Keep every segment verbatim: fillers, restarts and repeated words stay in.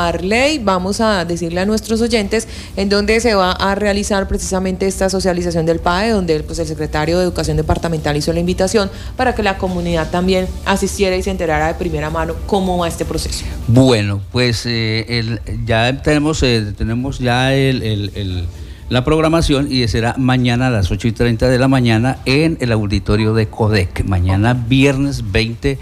Arley, vamos a decirle a nuestros oyentes en dónde se va a realizar precisamente esta socialización del P A E, donde pues, el secretario de Educación Departamental hizo la invitación para que la comunidad también asistiera y se enterara de primera mano cómo va este proceso. Bueno, pues eh, el, ya tenemos, eh, tenemos ya el, el, el, la programación y será mañana a las ocho y treinta de la mañana en el auditorio de CODEC, mañana okay. viernes veinte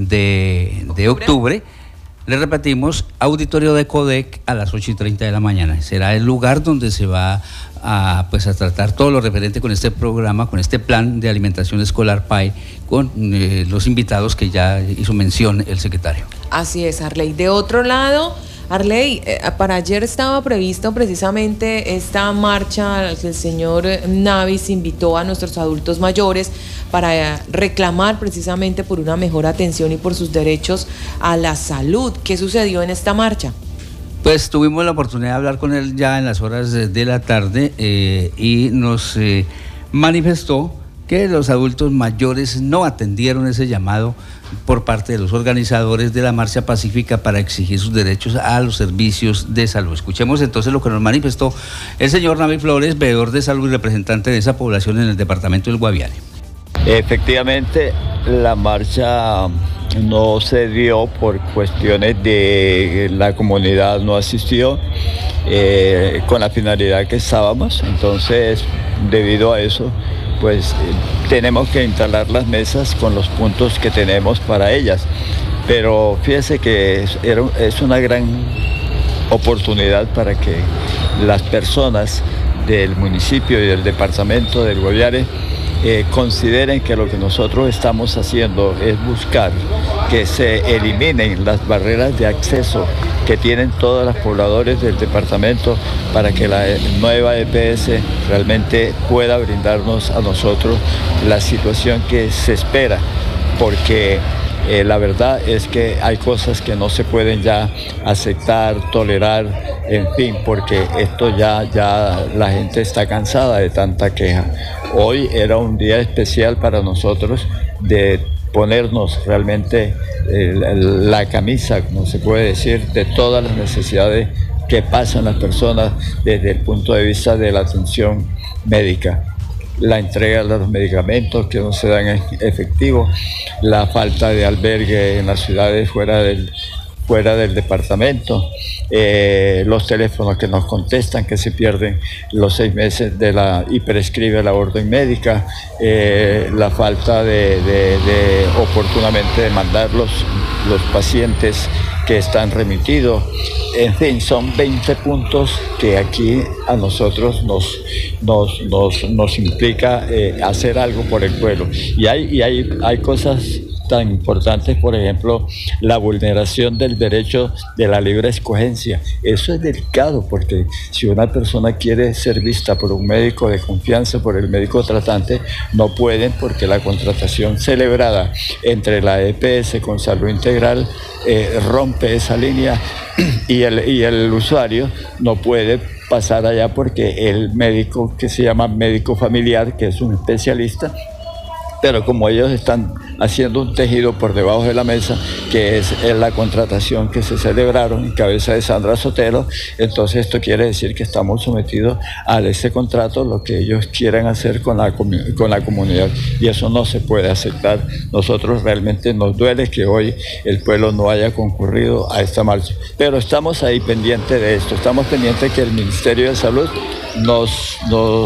de, de octubre. Le repetimos, auditorio de CODEC a las ocho y treinta de la mañana. Será el lugar donde se va a, pues, a tratar todo lo referente con este programa, con este plan de alimentación escolar P A E, con eh, los invitados que ya hizo mención el secretario. Así es, Arley. De otro lado, Arley, eh, para ayer estaba previsto precisamente esta marcha que el señor Navis invitó a nuestros adultos mayores para reclamar precisamente por una mejor atención y por sus derechos a la salud. ¿Qué sucedió en esta marcha? Pues tuvimos la oportunidad de hablar con él ya en las horas de, de la tarde eh, y nos eh, manifestó que los adultos mayores no atendieron ese llamado por parte de los organizadores de la marcha pacífica para exigir sus derechos a los servicios de salud. Escuchemos entonces lo que nos manifestó el señor Navi Flores, veedor de salud y representante de esa población en el departamento del Guaviare. Efectivamente, la marcha no se dio por cuestiones de la comunidad no asistió eh, con la finalidad que estábamos, entonces debido a eso pues eh, tenemos que instalar las mesas con los puntos que tenemos para ellas, pero fíjese que es, era, es una gran oportunidad para que las personas del municipio y del departamento del Guaviare Eh, consideren que lo que nosotros estamos haciendo es buscar que se eliminen las barreras de acceso que tienen todos los pobladores del departamento para que la nueva E P S realmente pueda brindarnos a nosotros la situación que se espera, porque Eh, la verdad es que hay cosas que no se pueden ya aceptar, tolerar, en fin, porque esto ya, ya la gente está cansada de tanta queja. Hoy era un día especial para nosotros de ponernos realmente eh, la camisa, como se puede decir, de todas las necesidades que pasan las personas desde el punto de vista de la atención médica. La entrega de los medicamentos que no se dan en efectivo, la falta de albergue en las ciudades fuera del, fuera del departamento, eh, los teléfonos que nos contestan, que se pierden los seis meses de la y prescribe la orden médica, eh, la falta de, de, de oportunamente demandar los, los pacientes que están remitidos. En fin, son veinte puntos que aquí a nosotros nos, nos, nos, nos implica eh, hacer algo por el pueblo. Y hay, y hay, hay cosas tan importantes, por ejemplo, la vulneración del derecho de la libre escogencia. Eso es delicado porque si una persona quiere ser vista por un médico de confianza, por el médico tratante, no pueden porque la contratación celebrada entre la E P S con Salud Integral eh, rompe esa línea y el, y el usuario no puede pasar allá porque el médico que se llama médico familiar, que es un especialista, pero como ellos están haciendo un tejido por debajo de la mesa, que es, es la contratación que se celebraron en cabeza de Sandra Sotelo, entonces esto quiere decir que estamos sometidos a ese contrato, lo que ellos quieran hacer con la, con la comunidad, y eso no se puede aceptar. Nosotros realmente nos duele que hoy el pueblo no haya concurrido a esta marcha, pero estamos ahí pendientes de esto, estamos pendientes que el Ministerio de Salud nos, nos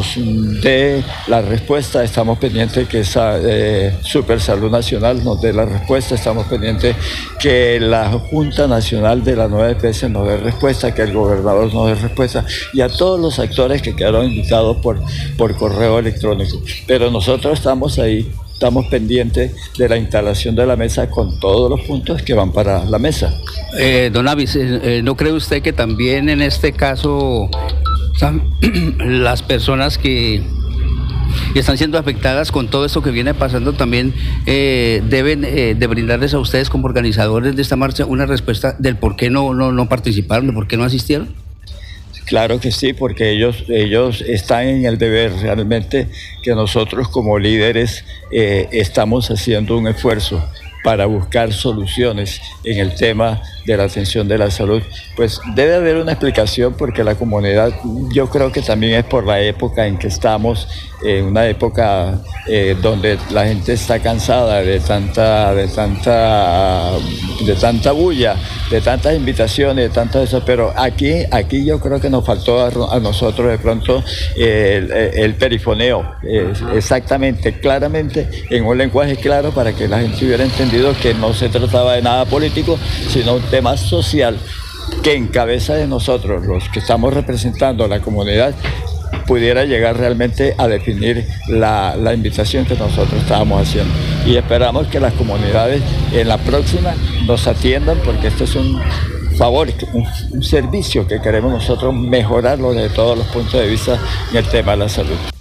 dé la respuesta, estamos pendientes que esa eh, Super Salud Nacional nos dé la respuesta, estamos pendientes que la Junta Nacional de la nueva E P S nos dé respuesta, que el gobernador nos dé respuesta y a todos los actores que quedaron invitados por, por correo electrónico. Pero nosotros estamos ahí, estamos pendientes de la instalación de la mesa con todos los puntos que van para la mesa. Eh, don Avis, eh, ¿no cree usted que también en este caso las personas que están siendo afectadas con todo esto que viene pasando también eh, deben eh, de brindarles a ustedes como organizadores de esta marcha una respuesta del por qué no, no, no participaron, de por qué no asistieron? Claro que sí, porque ellos, ellos están en el deber realmente que nosotros como líderes eh, estamos haciendo un esfuerzo para buscar soluciones en el tema de la atención de la salud. Pues debe haber una explicación porque la comunidad, yo creo que también es por la época en que estamos, en una época eh, donde la gente está cansada de tanta, de tanta, de tanta bulla, de tantas invitaciones, de tanto eso, pero aquí, aquí yo creo que nos faltó a, a nosotros de pronto eh, el, el perifoneo, eh, exactamente, claramente, en un lenguaje claro para que la gente hubiera entendido que no se trataba de nada político, sino un tema social que en cabeza de nosotros, los que estamos representando a la comunidad, pudiera llegar realmente a definir la, la invitación que nosotros estábamos haciendo. Y esperamos que las comunidades en la próxima nos atiendan, porque esto es un favor, un, un servicio que queremos nosotros mejorarlo desde todos los puntos de vista en el tema de la salud.